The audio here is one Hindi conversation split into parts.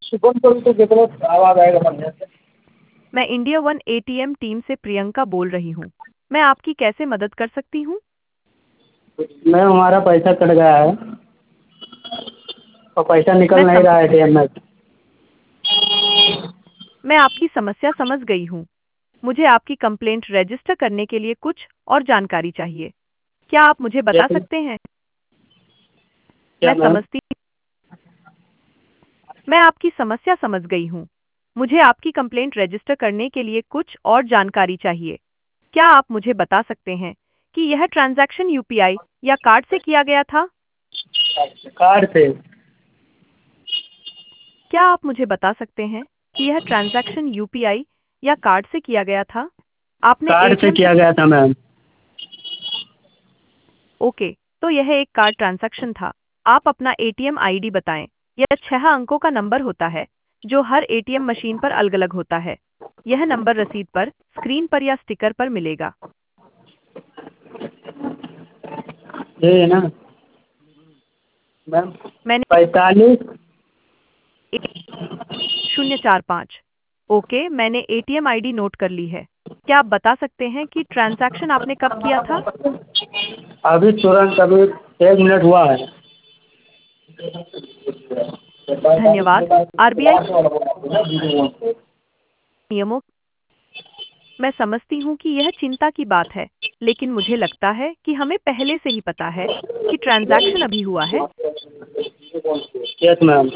सुबह को भी तो कितना आवाज आएगा बढ़िया से। मैं इंडिया वन एटीएम टीम से प्रियंका बोल रही हूँ। मैं आपकी कैसे मदद कर सकती हूँ? मैम हमारा पैसा कट गया है और पैसा निकल मैं नहीं सम, रहा है एटीएम में। मैं आपकी समस्या समझ गई हूँ। मुझे आपकी कंप्लेंट रजिस्टर करने के लिए कुछ और जानकारी चाहिए। क्या आप मुझे बता जैसे सकते हैं? क्या मैं मैम? समझती मैं आपकी समस्या समझ गई हूँ। मुझे आपकी कंप्लेंट रजिस्टर करने के लिए कुछ और जानकारी चाहिए। क्या आप मुझे बता सकते हैं कि यह ट्रांजैक्शन यूपीआई या कार्ड से किया गया था? कार्ड से। क्या आप मुझे बता सकते हैं कि यह ट्रांजैक्शन यूपीआई या कार्ड से किया गया था? आपने कार्ड से एटीएम से किया गया था मैम। ओके, तो यह एक कार्ड ट्रांजैक्शन था। आप अपना एटीएम आईडी बताएं। यह 6 अंकों का नंबर होता है जो हर एटीएम मशीन पर अलग-अलग होता है। यह नंबर रसीद पर, स्क्रीन पर या स्टिकर पर मिलेगा। यही है ना मैम? मैंने 45। 045। ओके, मैंने एटीएम आईडी नोट कर ली है। क्या आप बता सकते हैं कि ट्रांजैक्शन आपने कब किया था? अभी तुरंत अभी 1 मिनट हुआ है। धन्यवाद। आरबीआई नियमों मैं समझती हूँ कि यह चिंता की बात है, लेकिन मुझे लगता है कि हमें पहले से ही पता है कि ट्रांजैक्शन अभी हुआ है। Yes ma'am.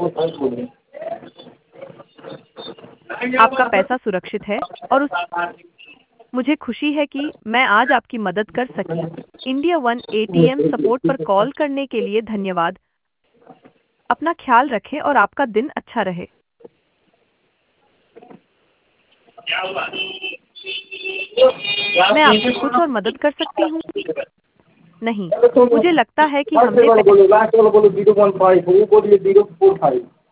आपका पैसा सुरक्षित है और मुझे खुशी है कि मैं आज आपकी मदद कर सकी। इंडिया वन एटीएम सपोर्ट पर कॉल करने के लिए धन्यवाद। अपना ख्याल रखें और आपका दिन अच्छा रहे। मैं आपकी कुछ और मदद कर सकती हूँ? नहीं, मुझे लगता है कि हमने बोलो 015 वो बोलिए 045।